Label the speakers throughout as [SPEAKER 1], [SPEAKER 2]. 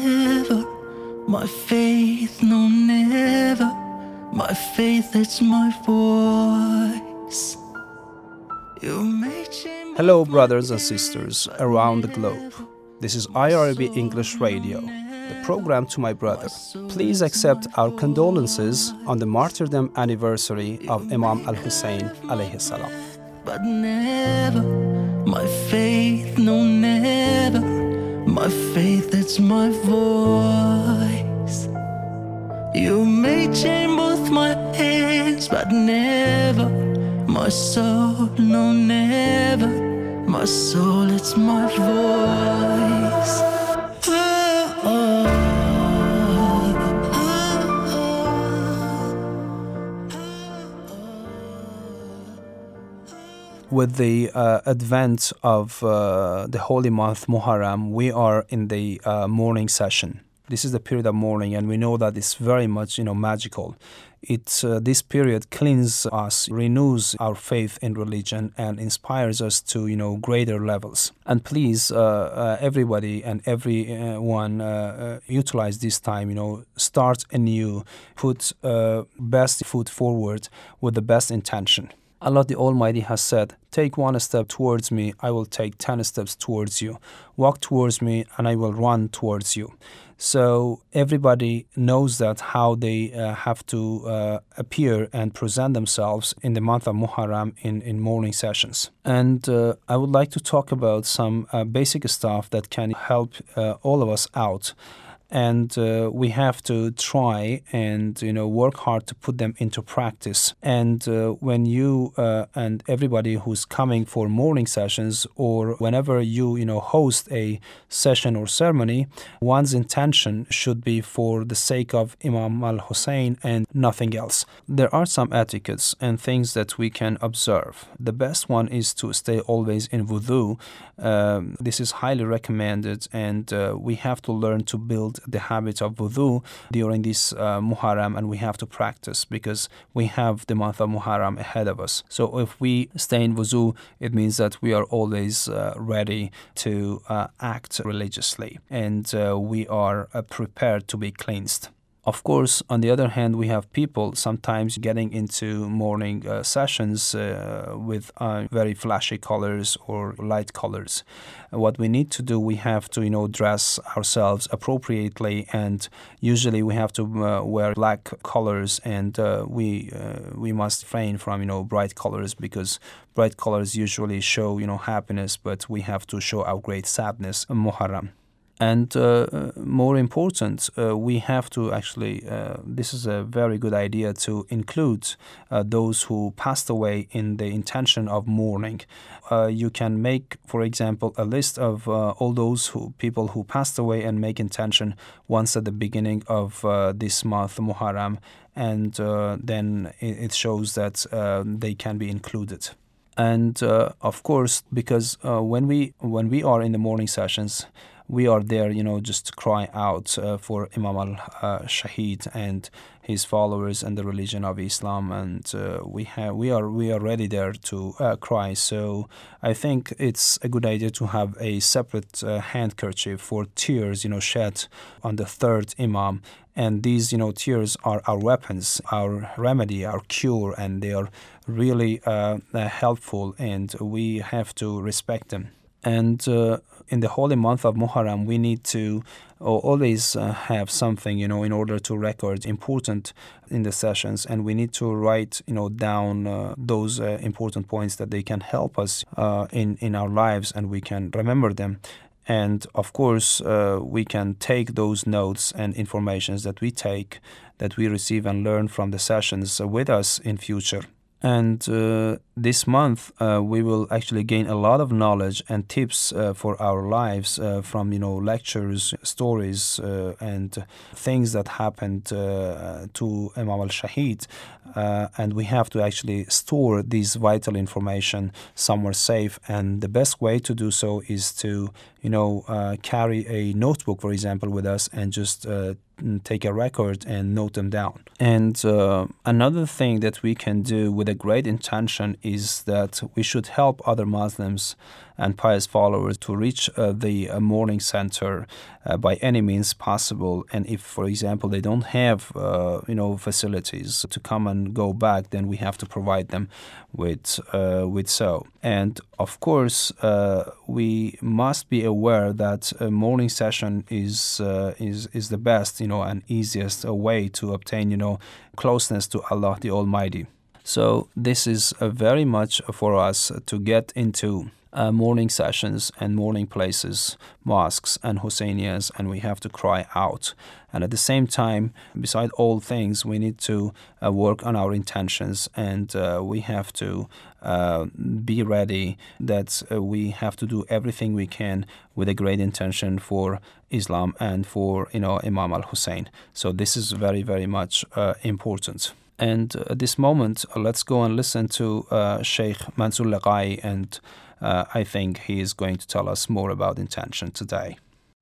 [SPEAKER 1] never. My faith, no, never. My faith, it's my voice. You may change.
[SPEAKER 2] Hello, brothers and sisters around the globe. This is IRB English Radio, the program to my brother. Please accept our condolences on the martyrdom anniversary of Imam al-Hussein alayhi salam.
[SPEAKER 1] But never, my faith, no, never. My faith, it's my voice. You may chain both my hands, but never. My soul, no, never. My soul, it's my voice.
[SPEAKER 2] With the advent of the holy month Muharram, we are in the mourning session. This is the period of mourning, and we know that it's very much, magical. This period cleanses us, renews our faith in religion, and inspires us to, greater levels. And please, everybody and everyone utilize this time, start anew, put best foot forward with the best intention. Allah the Almighty has said, "Take one step towards me, I will take 10 steps towards you. Walk towards me, and I will run towards you." So everybody knows that how they have to appear and present themselves in the month of Muharram in morning sessions. And I would like to talk about some basic stuff that can help all of us out. And we have to try and, work hard to put them into practice. And when you and everybody who's coming for morning sessions, or whenever you, host a session or ceremony, one's intention should be for the sake of Imam al-Hussein and nothing else. There are some etiquettes and things that we can observe. The best one is to stay always in wudu. This is highly recommended, and we have to learn to build the habit of wudu during this Muharram, and we have to practice because we have the month of Muharram ahead of us. So if we stay in wudu, it means that we are always ready to act religiously, and we are prepared to be cleansed. Of course, on the other hand, we have people sometimes getting into morning sessions with very flashy colors or light colors. What we need to do, we have to, dress ourselves appropriately, and usually we have to wear black colors, and we must refrain from, bright colors, because bright colors usually show, happiness, but we have to show our great sadness in Muharram. And more important, we have to actually, this is a very good idea to include those who passed away in the intention of mourning. You can make, for example, a list of all those people who passed away and make intention once at the beginning of this month, Muharram, and then it shows that they can be included. And of course, because when we are in the morning sessions, we are there, just to cry out for Imam al-Shahid and his followers and the religion of Islam, and we are ready there to cry. So I think it's a good idea to have a separate handkerchief for tears, shed on the third Imam. And these, tears are our weapons, our remedy, our cure, and they are really helpful, and we have to respect them. And in the holy month of Muharram, we need to always have something, in order to record important in the sessions, and we need to write, down those important points that they can help us in our lives, and we can remember them. And of course, we can take those notes and informations that we receive and learn from the sessions with us in future. And this month, we will actually gain a lot of knowledge and tips for our lives from, lectures, stories, and things that happened to Imam al-Shahid. And we have to actually store this vital information somewhere safe. And the best way to do so is to, carry a notebook, for example, with us, and just take a record and note them down. And another thing that we can do with a great intention is that we should help other Muslims and pious followers to reach the mourning center by any means possible. And if, for example, they don't have facilities to come and go back, then we have to provide them with so. And of course, we must be aware that a mourning session is the best, and easiest way to obtain, closeness to Allah the Almighty. So this is very much for us to get into mourning sessions and mourning places, mosques and Husseinias, and we have to cry out. And at the same time, beside all things, we need to work on our intentions, and we have to be ready that we have to do everything we can with a great intention for Islam and for Imam al-Hussein. So this is very, very much important. And at this moment, let's go and listen to Sheikh Mansour Laqai, and I think he is going to tell us more about intention today.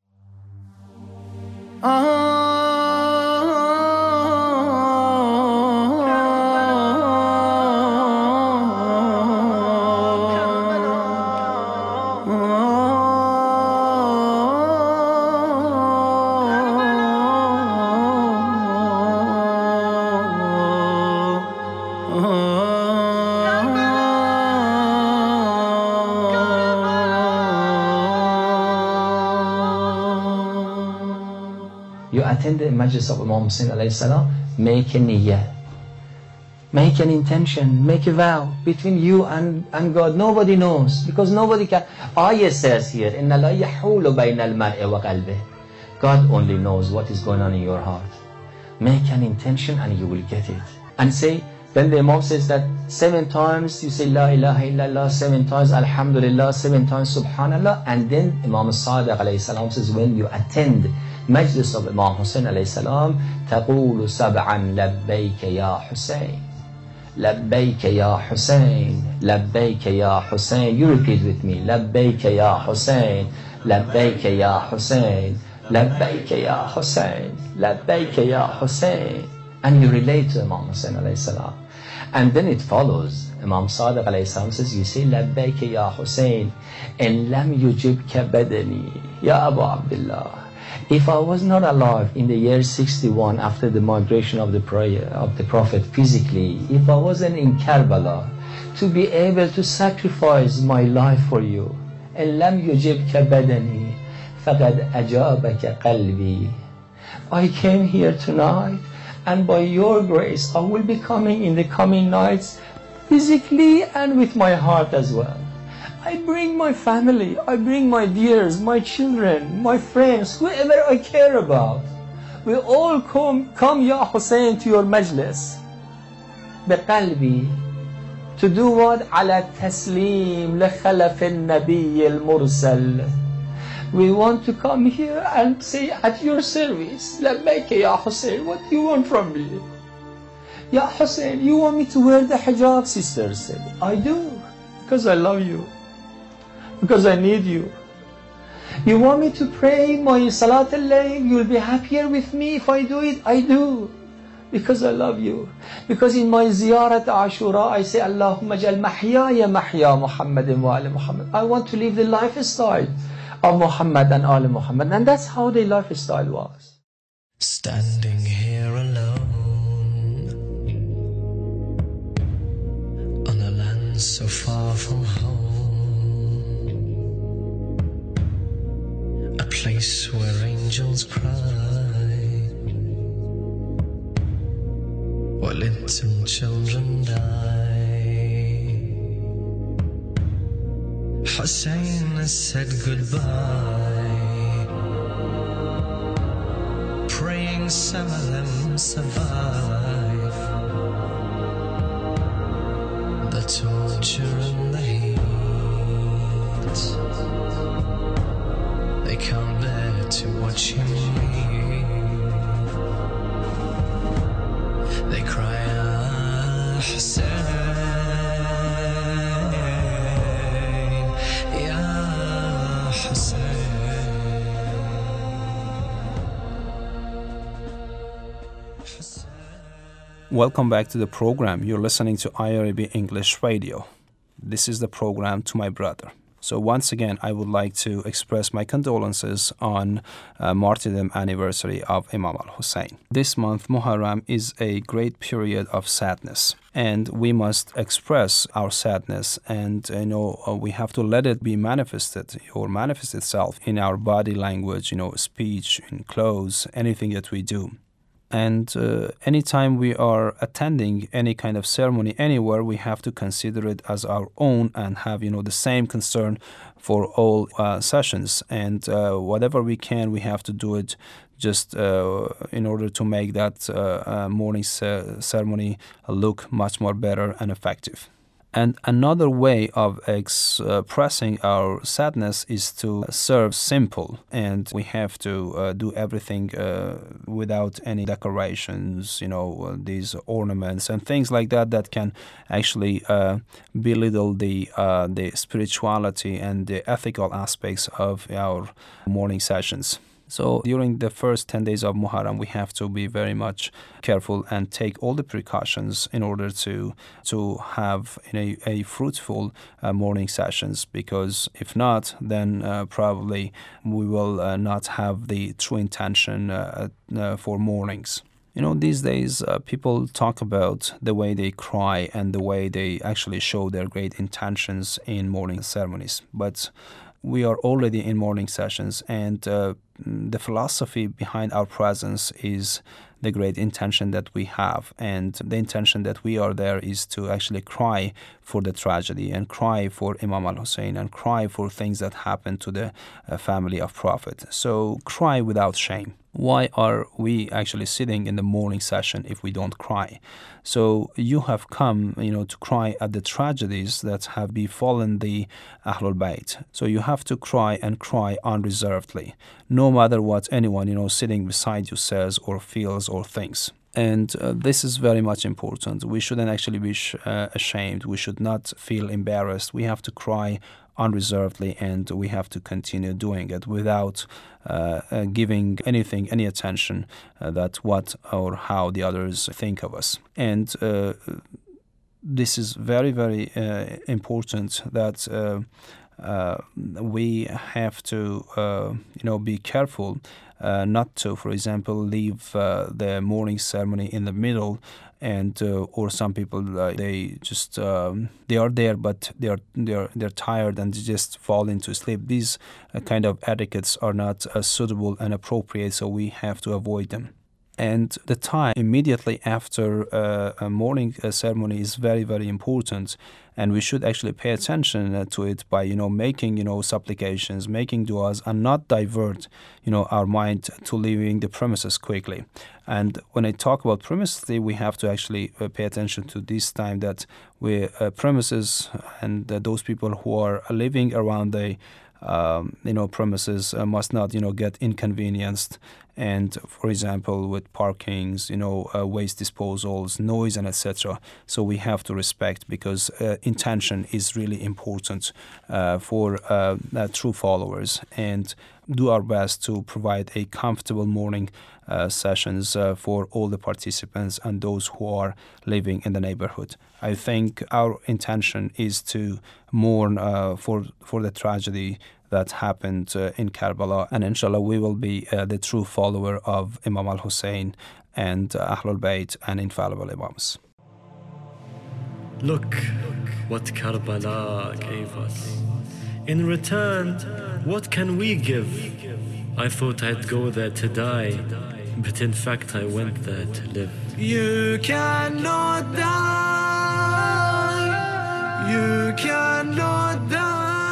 [SPEAKER 3] You attend the Majlis of Imam Hussein alayhi salam, make a niyyah, make an intention, make a vow between you and God. Nobody knows, because nobody can. Ayah says here, إِنَّ لَا يَحُولُ بَيْنَ الْمَرْءِ وَقَلْبِهِ. God only knows what is going on in your heart. Make an intention and you will get it. And say, then the Imam says that 7 times you say La ilaha illallah, 7 times Alhamdulillah, 7 times Subhanallah, and then Imam Sadiq alayhi salam says, when you attend Majlis of Imam Hussein alayhi salam, تقول سبعا لبيك يا حسين, لبيك يا حسين, لبيك يا حسين. You repeat with me, لبيك يا حسين, لبيك يا حسين, لبيك يا حسين, لبيك يا حسين. And you relate to Imam Hussein alayhi salam. And then it follows, Imam Sadiq alayhi salam says, you say لبيك يا حسين إن لم يجبك بدني يا أبو عبد الله. If I was not alive in the year 61 after the migration of the Prophet physically, if I wasn't in Karbala to be able to sacrifice my life for you, إن لم يجبك بدني فقد أجابك قلبي. I came here tonight, and by your grace I will be coming in the coming nights physically and with my heart as well. I bring my family, I bring my dears, my children, my friends, whoever I care about. We all come Ya Hussein to your majlis. بقلبي. To do what? على التسليم لخلف النبي المرسل. We want to come here and say at your service, لبيك يا Hussein, what do you want from me? Ya Hussein, you want me to wear the hijab, sister said. I do, because I love you. Because I need you. You want me to pray my Salat al-Layl, you'll be happier with me if I do it? I do. Because I love you. Because in my Ziyarat Ashura, I say, Allahumma jal mahyaya mahya Muhammadin wa ali Muhammad. I want to live the lifestyle of Muhammad and Ali Muhammad. And that's how the lifestyle was.
[SPEAKER 1] Standing here alone on a land so far from home, a place where angels cry while little children die. Hussein has said goodbye, praying some of them survive the torture and the heat. They can't bear to watch him leave. They cry, Ah Hussein, Ya Hussein. Hussein.
[SPEAKER 2] Welcome back to the program. You're listening to IRIB English Radio. This is the program To My Brother. So once again, I would like to express my condolences on martyrdom anniversary of Imam al-Hussein. This month, Muharram, is a great period of sadness, and we must express our sadness, and we have to let it be manifested or manifest itself in our body language, speech, in clothes, anything that we do. And anytime we are attending any kind of ceremony anywhere, we have to consider it as our own and have, the same concern for all sessions. And whatever we can, we have to do it just in order to make that morning ceremony look much more better and effective. And another way of expressing our sadness is to serve simple, and we have to do everything without any decorations, these ornaments and things like that can actually belittle the spirituality and the ethical aspects of our morning sessions. So during the first 10 days of Muharram, we have to be very much careful and take all the precautions in order to have a fruitful morning sessions, because if not, then probably we will not have the true intention for mornings. These days, people talk about the way they cry and the way they actually show their great intentions in morning ceremonies. But we are already in morning sessions, and the philosophy behind our presence is the great intention that we have. And the intention that we are there is to actually cry for the tragedy and cry for Imam al-Hussein and cry for things that happened to the family of Prophet. So cry without shame. Why are we actually sitting in the morning session if we don't cry? So you have come, to cry at the tragedies that have befallen the Ahlul Bayt. So you have to cry and cry unreservedly, no matter what anyone, sitting beside you says or feels or thinks. And this is very much important. We shouldn't actually be ashamed. We should not feel embarrassed. We have to cry unreservedly, and we have to continue doing it without giving any attention that what or how the others think of us. And this is very, very important that we have to, be careful not to, for example, leave the morning ceremony in the middle, and or some people they just they are there, but they're tired and they just fall into sleep. These kind of etiquettes are not suitable and appropriate, so we have to avoid them. And the time immediately after a morning ceremony is very, very important, and we should actually pay attention to it by, making, supplications, making du'as, and not divert, our mind to leaving the premises quickly. And when I talk about premises, we have to actually pay attention to this time that we premises and those people who are living around the premises must not, get inconvenienced. And for example, with parkings, waste disposals, noise, and etc. So we have to respect, because intention is really important for true followers, and do our best to provide a comfortable morning sessions for all the participants and those who are living in the neighborhood. I think our intention is to mourn for the tragedy that happened in Karbala, and inshallah we will be the true follower of Imam al-Hussein and Ahlul Bayt and infallible Imams.
[SPEAKER 1] Look what Karbala gave us. In return, what can we give? I thought I'd go there to die, but in fact I went there to live.
[SPEAKER 4] You cannot die. You cannot die.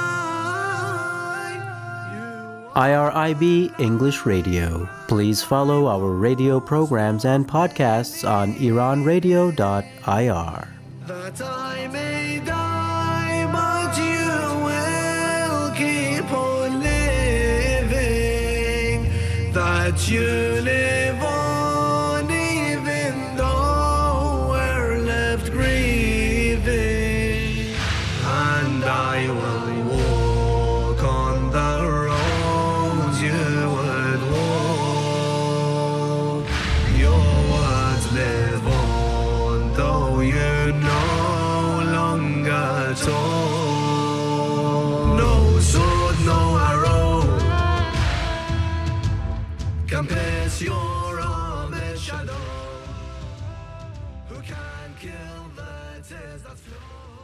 [SPEAKER 5] IRIB English Radio. Please follow our radio programs and podcasts on iranradio.ir.
[SPEAKER 4] That I may die, but you will keep on living. That you live on, even though we're left grieving. And I will walk on the road you would walk. Your words live on. at all. No sword, no arrow can pierce your armored shadow. Who can kill the tears that flow?